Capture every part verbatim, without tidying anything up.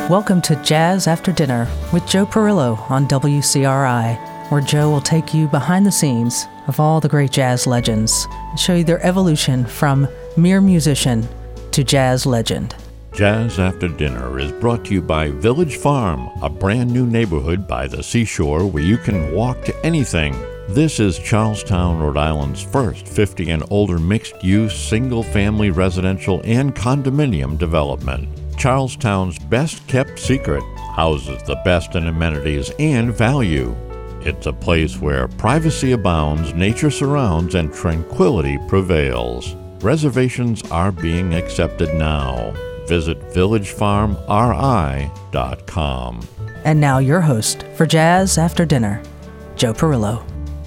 Welcome to Jazz After Dinner with Joe Perillo on W C R I, where Joe will take you behind the scenes of all the great jazz legends and show you their evolution from mere musician to jazz legend. Jazz After Dinner is brought to you by Village Farm, a brand new neighborhood by the seashore where you can walk to anything. This is Charlestown, Rhode Island's first fifty and older mixed-use, single-family residential and condominium development. Charlestown's best-kept secret houses the best in amenities and value. It's a place where privacy abounds, nature surrounds, and tranquility prevails. Reservations are being accepted now. Visit village farm r i dot com. And now your host for Jazz After Dinner, Joe Perillo.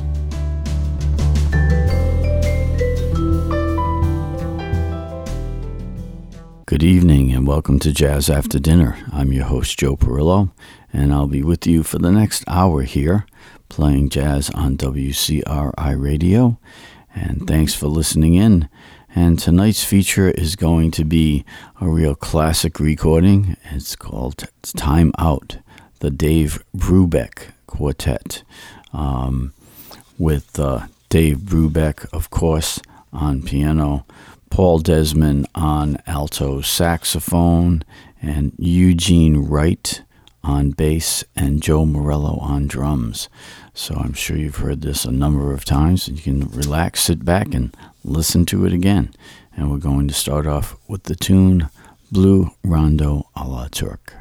Good evening and welcome to Jazz After Dinner. I'm your host, Joe Perillo, and I'll be with you for the next hour here, playing jazz on W C R I Radio. And thanks for listening in. And tonight's feature is going to be a real classic recording. It's called Time Out, the Dave Brubeck Quartet, um, with uh, Dave Brubeck, of course, on piano, Paul Desmond on alto saxophone, and Eugene Wright on bass, and Joe Morello on drums. So I'm sure you've heard this a number of times, and you can relax, sit back, and listen to it again. And we're going to start off with the tune Blue Rondo a la Turque.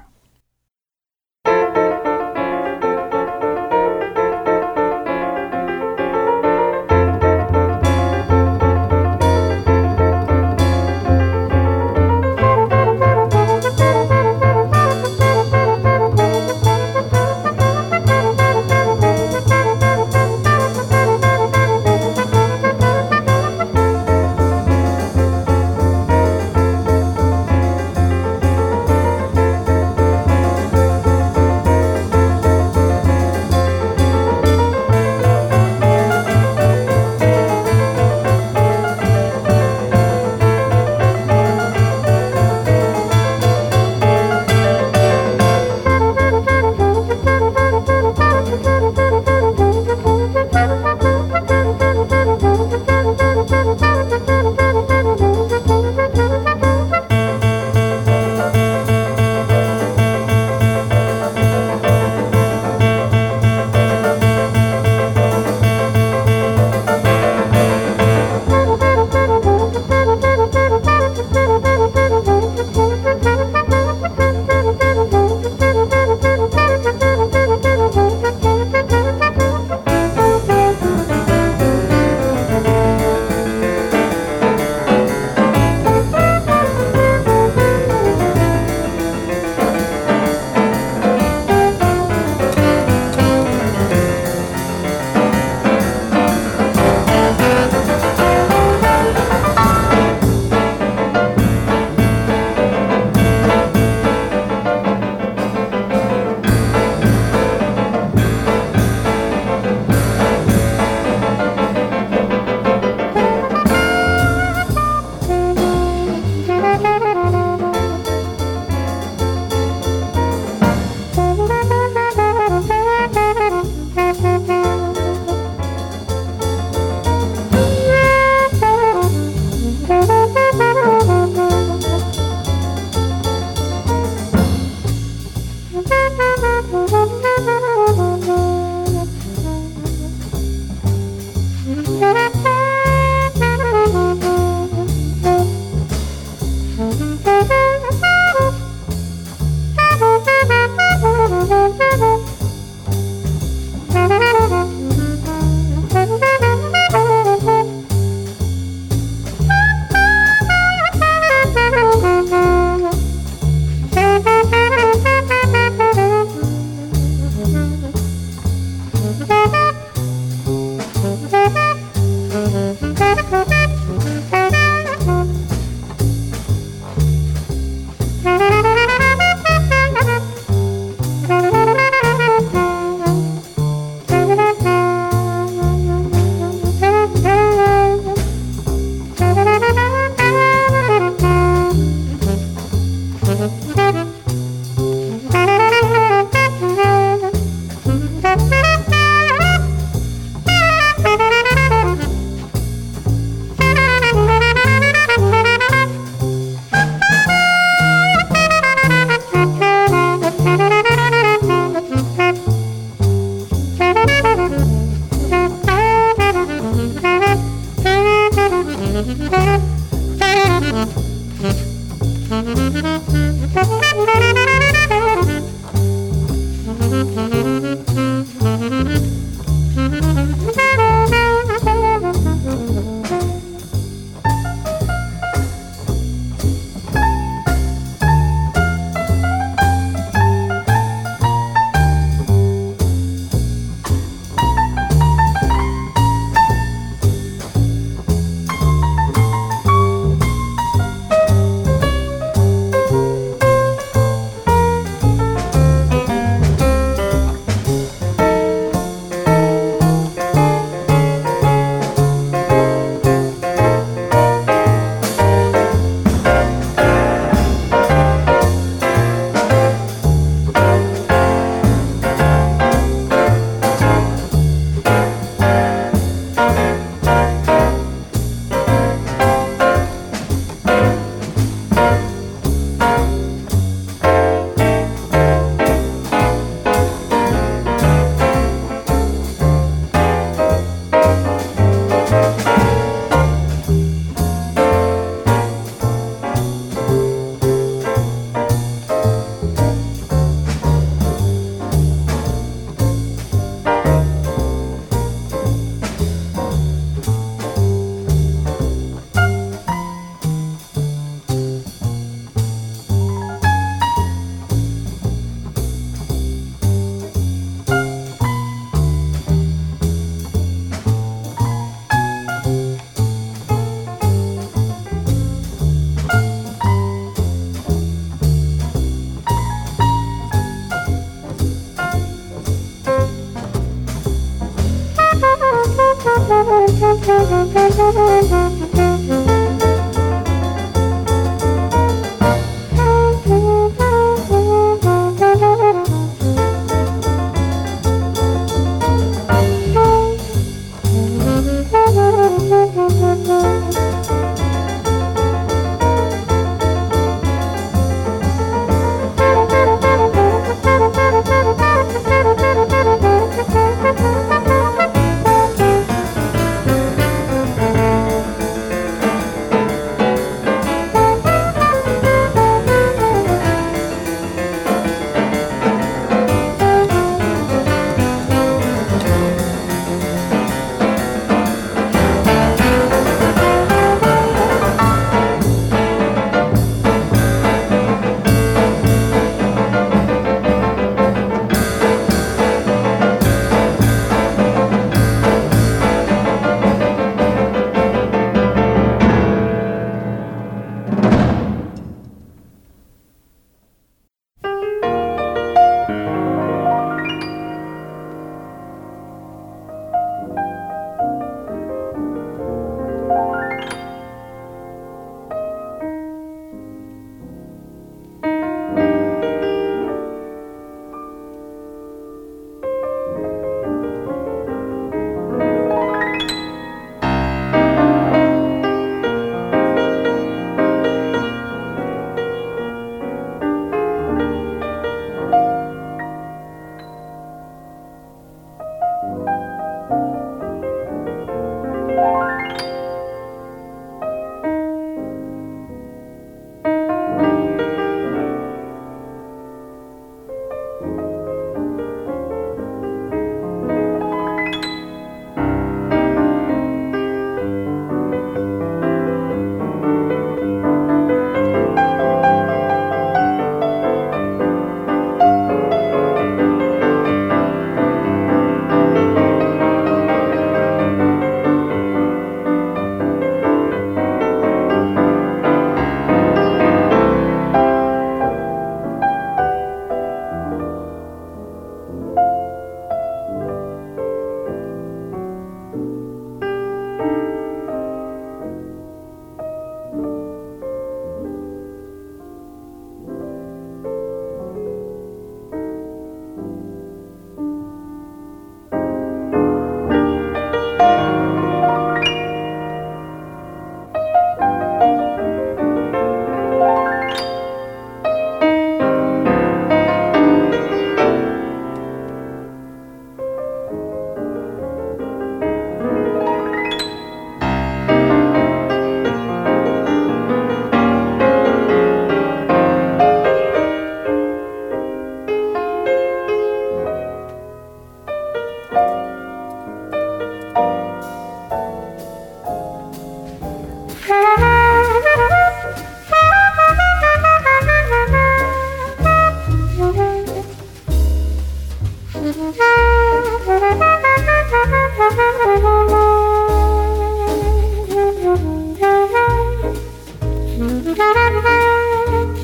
Thank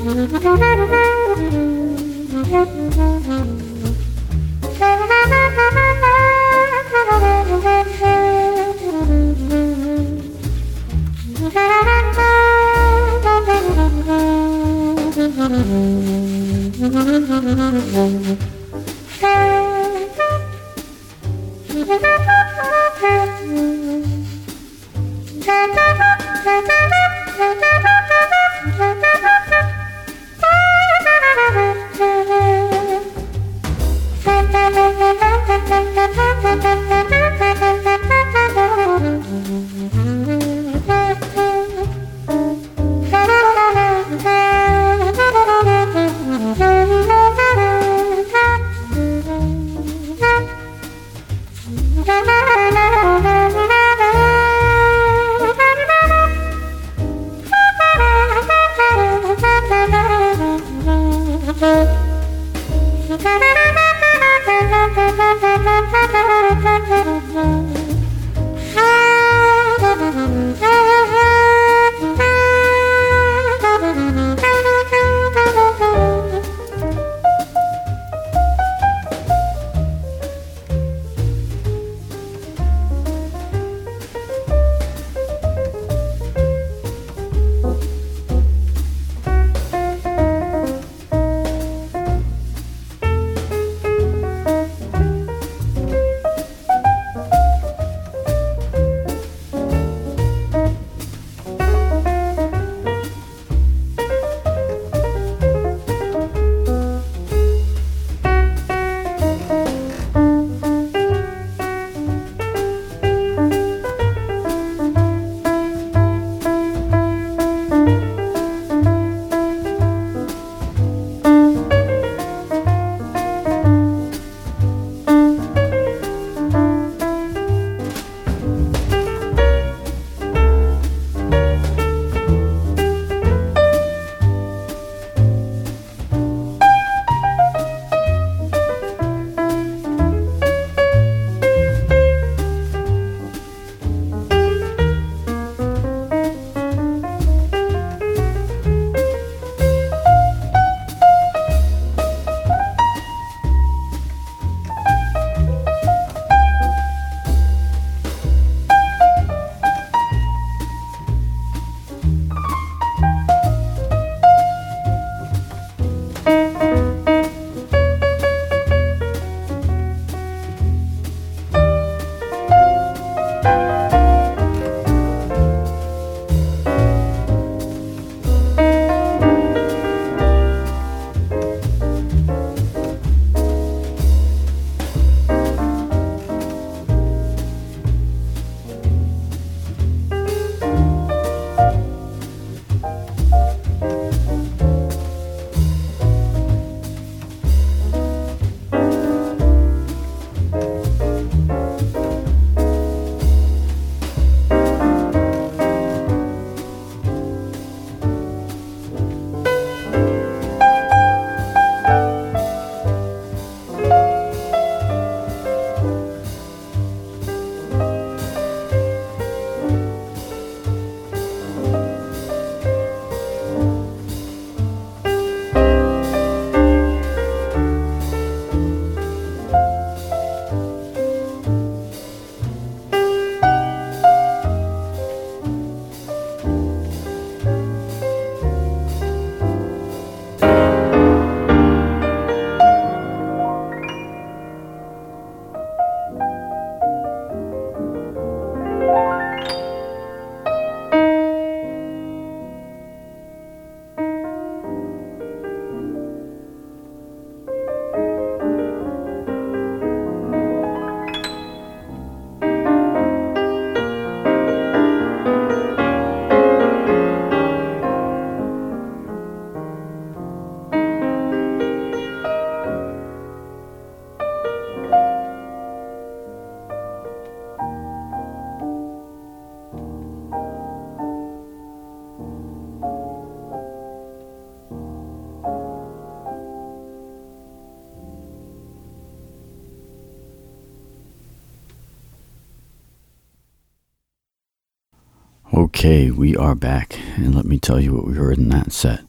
Okay, we are back, and let me tell you what we heard in that set.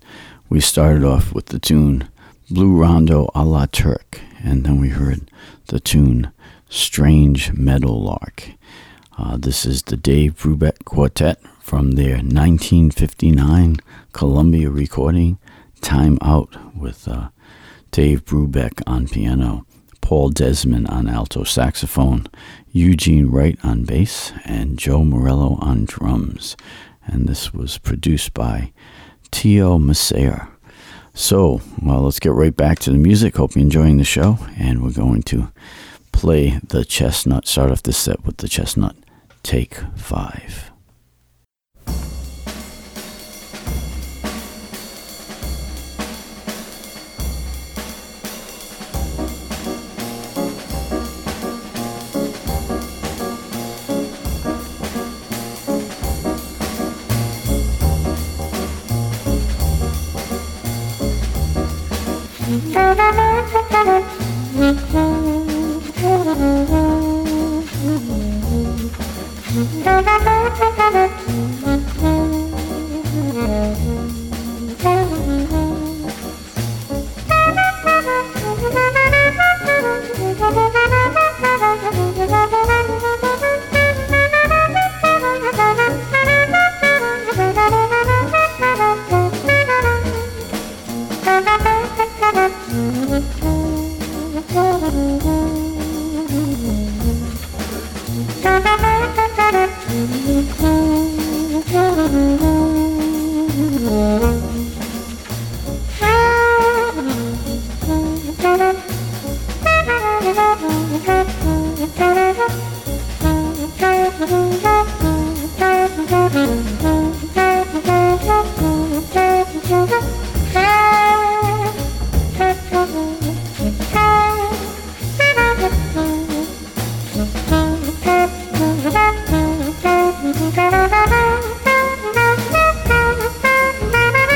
We started off with the tune Blue Rondo a la Turk, and then we heard the tune Strange Meadowlark. Uh, this is the Dave Brubeck Quartet from their nineteen fifty-nine Columbia recording, Time Out, with uh, Dave Brubeck on piano, Paul Desmond on alto saxophone, Eugene Wright on bass, and Joe Morello on drums. And this was produced by Tio Massayer. So, well, let's get right back to the music. Hope you're enjoying the show. And we're going to play the Chestnut, start off this set with the Chestnut, Take Five. Thank you.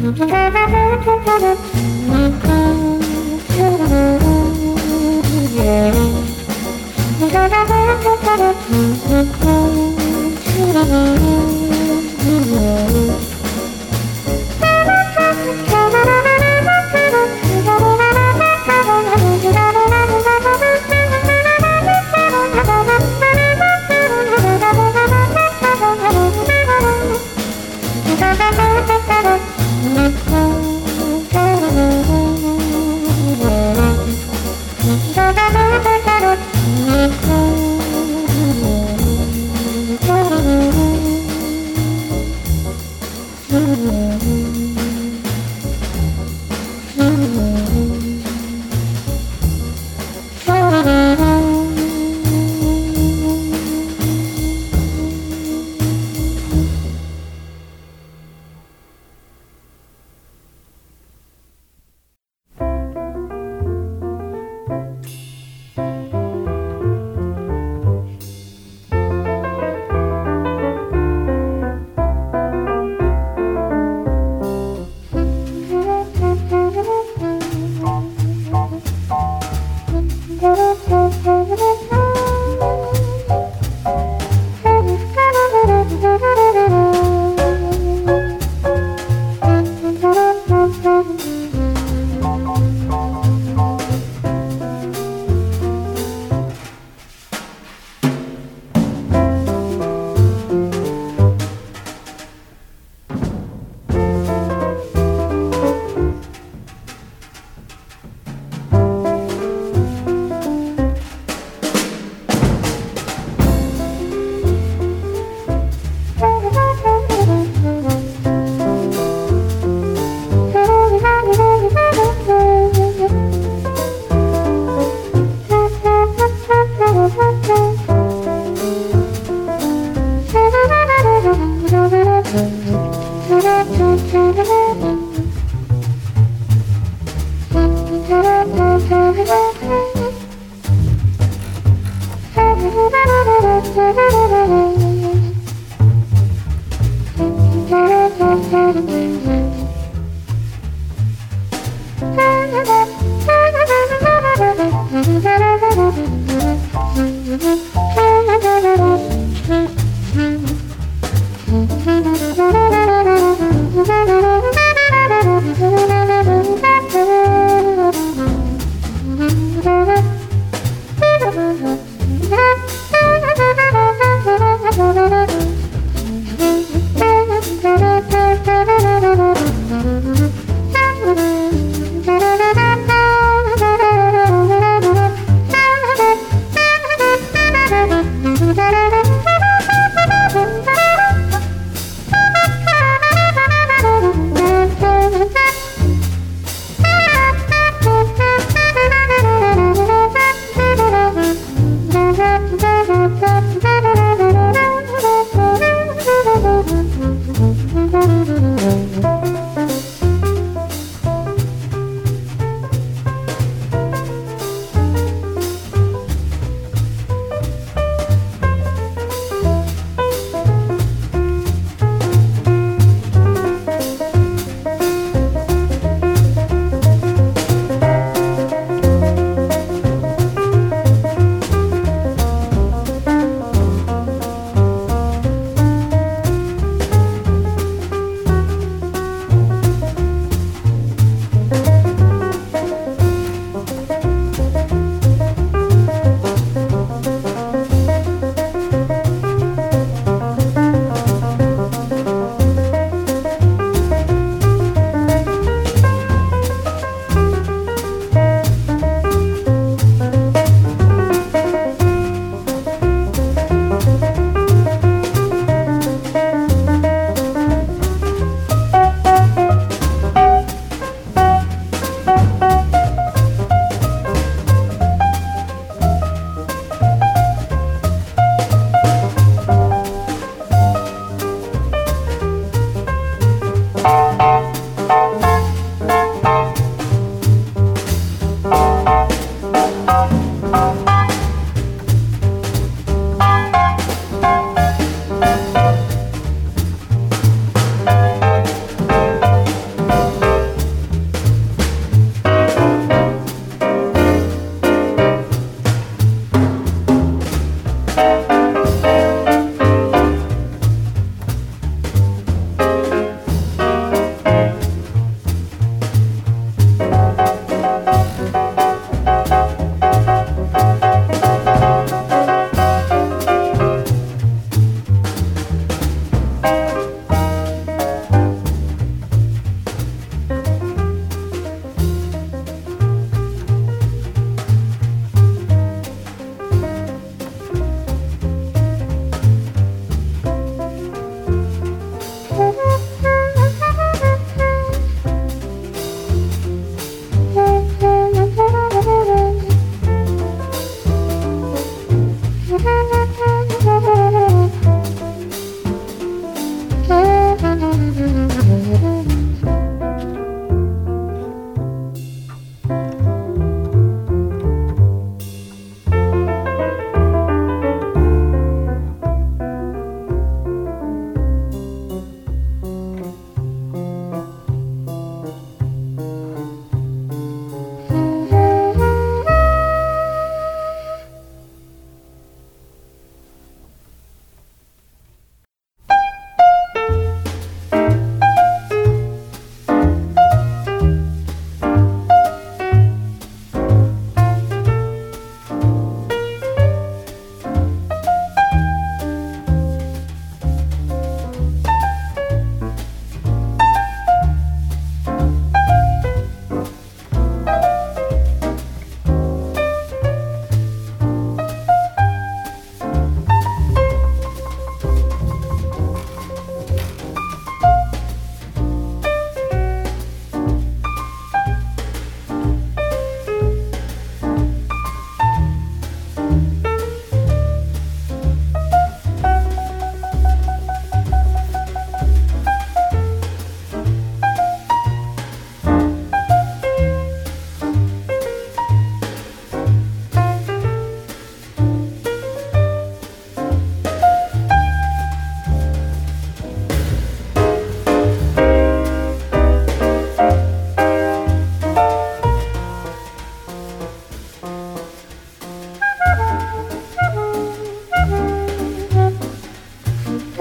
Thank you.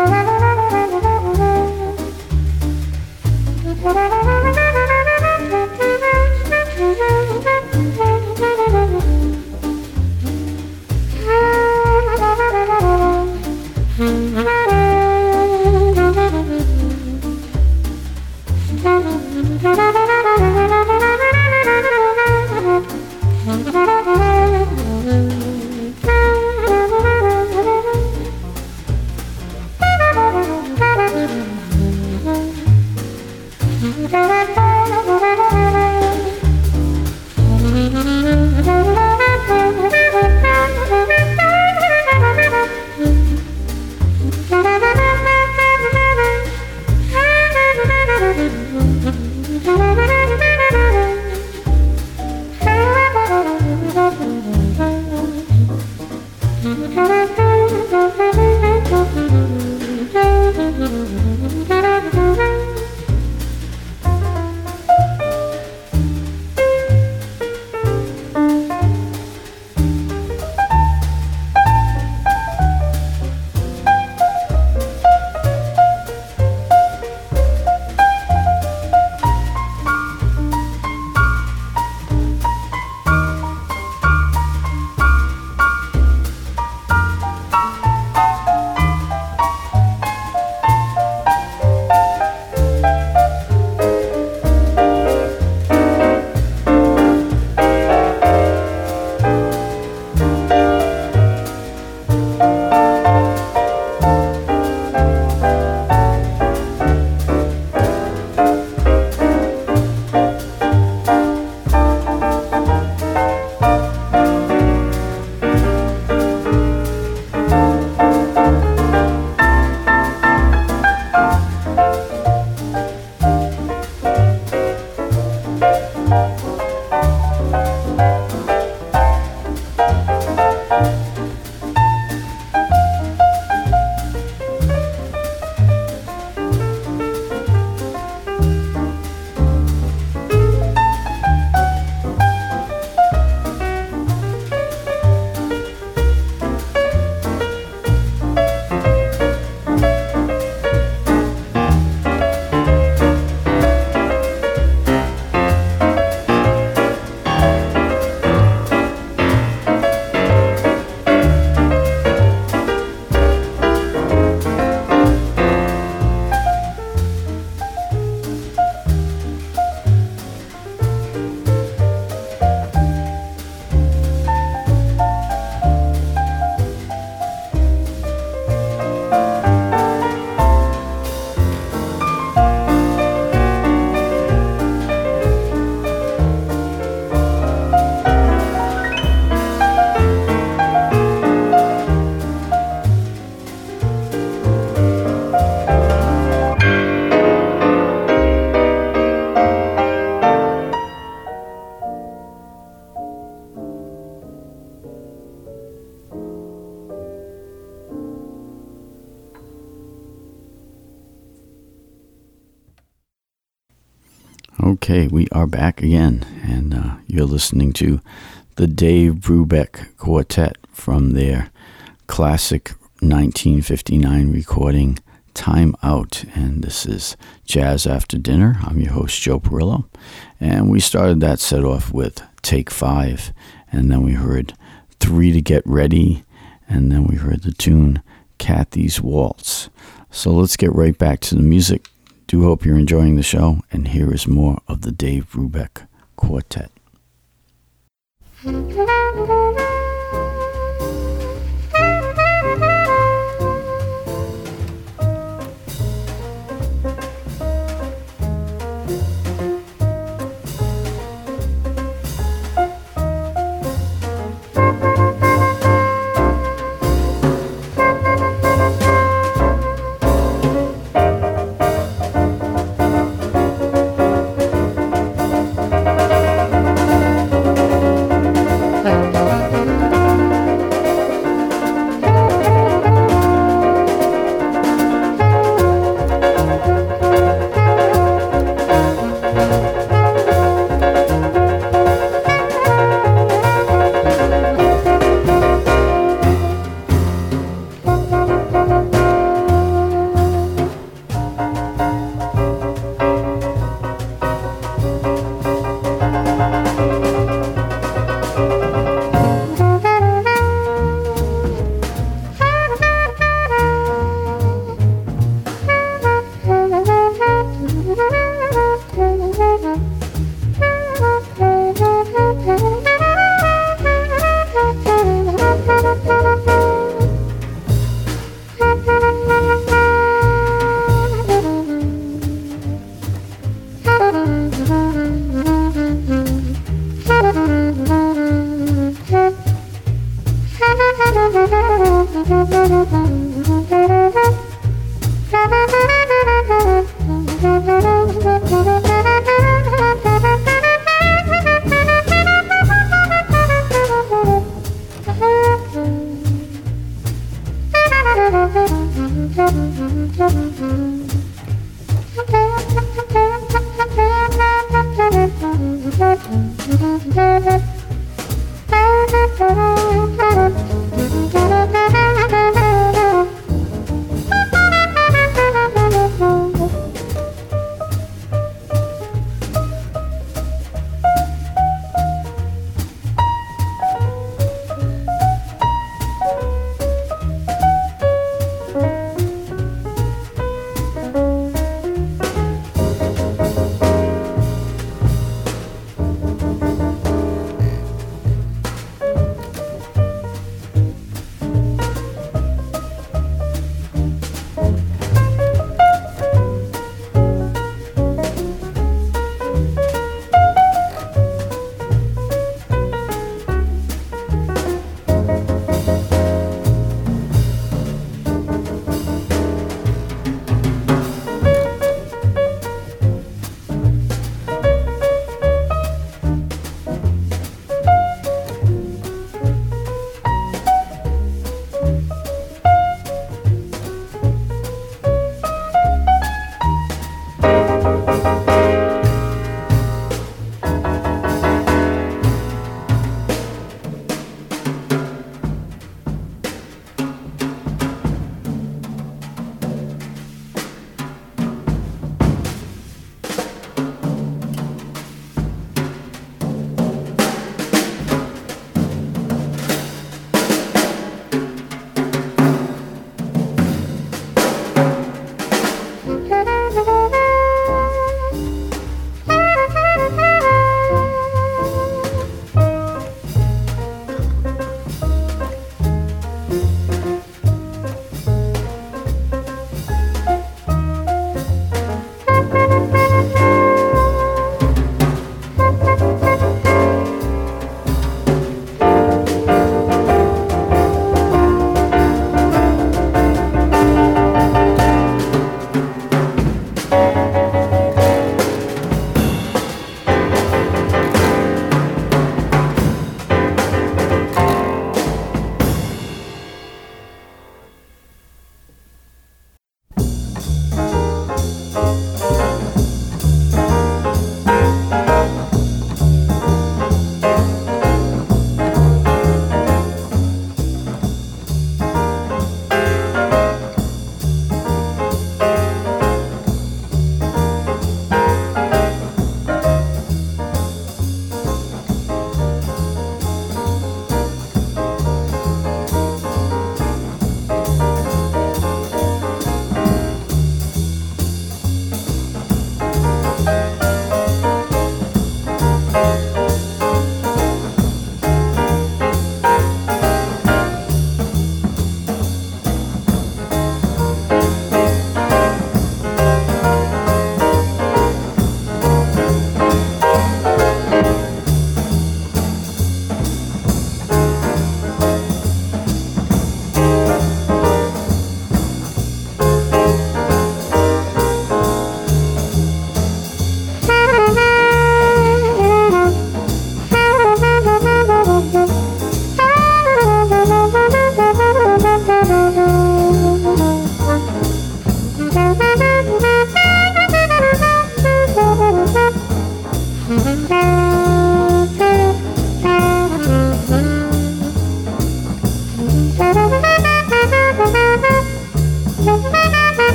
Okay, we are back again, and uh, you're listening to the Dave Brubeck Quartet from their classic nineteen fifty-nine recording, Time Out. And this is Jazz After Dinner. I'm your host, Joe Perillo. And we started that set off with Take Five, and then we heard Three to Get Ready, and then we heard the tune Kathy's Waltz. So let's get right back to the music. Do hope you're enjoying the show, and here is more of the Dave Brubeck Quartet. Thank you.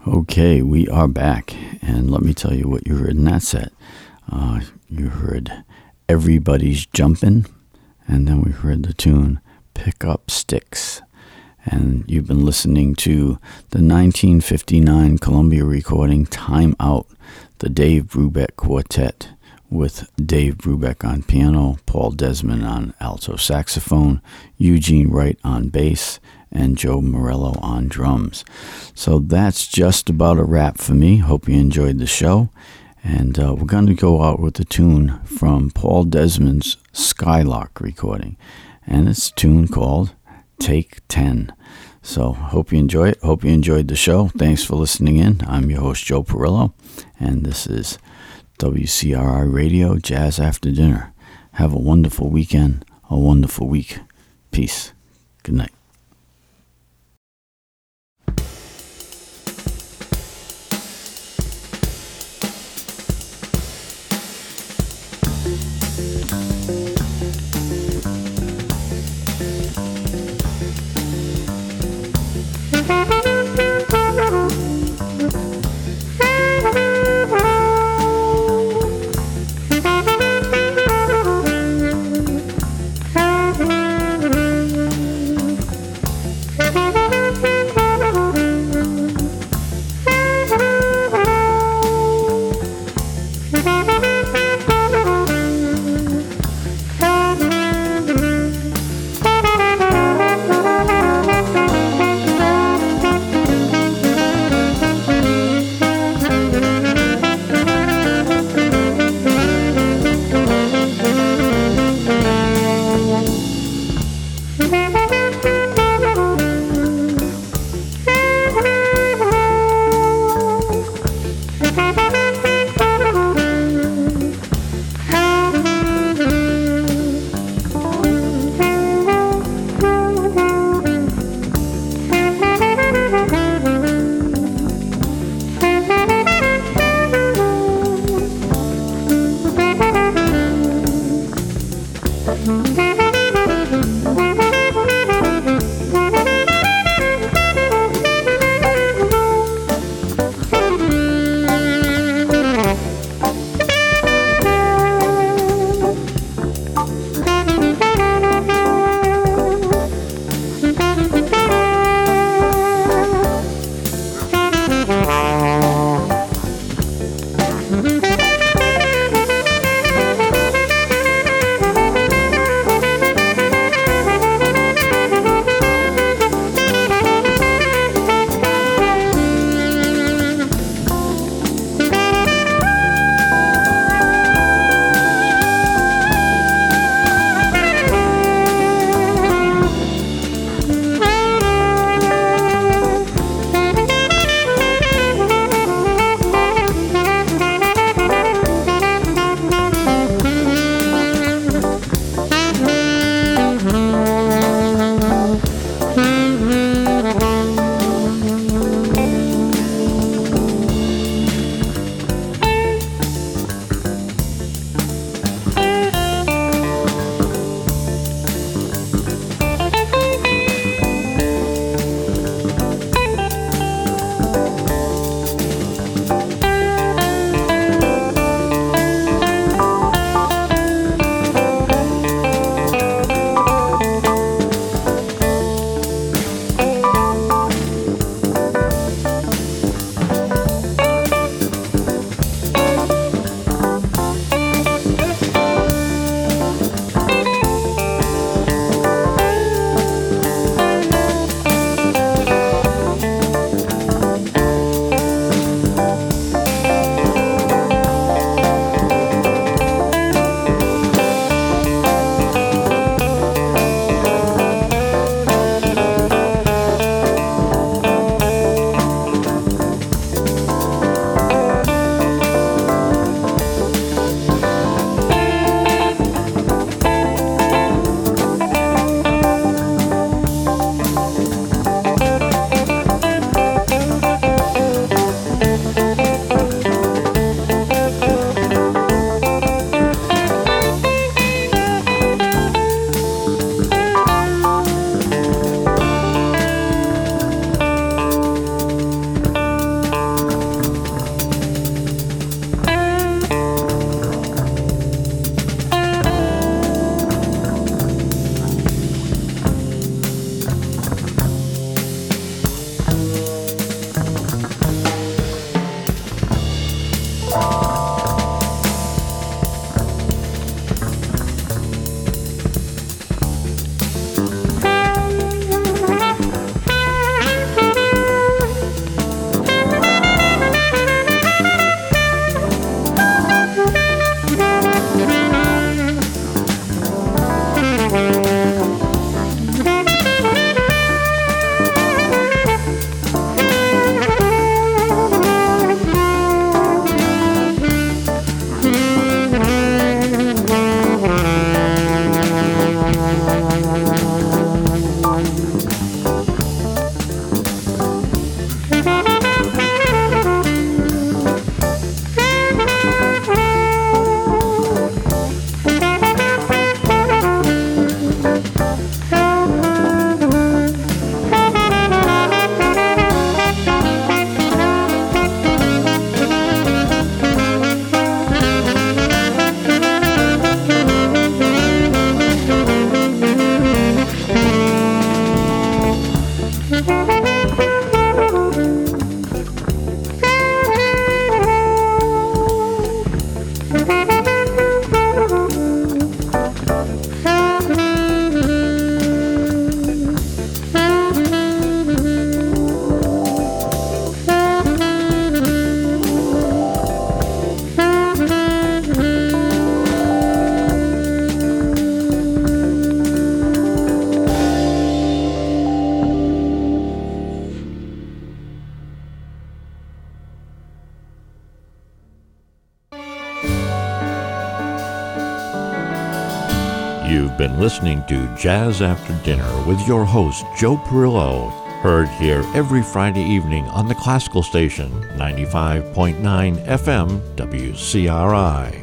Okay, we are back, and let me tell you what you heard in that set. Uh, you heard Everybody's Jumpin', and then we heard the tune Pick Up Sticks. And you've been listening to the nineteen fifty-nine Columbia recording Time Out, the Dave Brubeck Quartet, with Dave Brubeck on piano, Paul Desmond on alto saxophone, Eugene Wright on bass, and Joe Morello on drums. So that's just about a wrap for me. Hope you enjoyed the show. And uh, we're going to go out with a tune from Paul Desmond's Skylark recording. And it's a tune called Take ten. So hope you enjoy it. Hope you enjoyed the show. Thanks for listening in. I'm your host, Joe Perillo. And this is W C R I Radio, Jazz After Dinner. Have a wonderful weekend, a wonderful week. Peace. Good night. You've been listening to Jazz After Dinner with your host, Joe Perillo, heard here every Friday evening on the Classical Station, ninety-five point nine F M W C R I.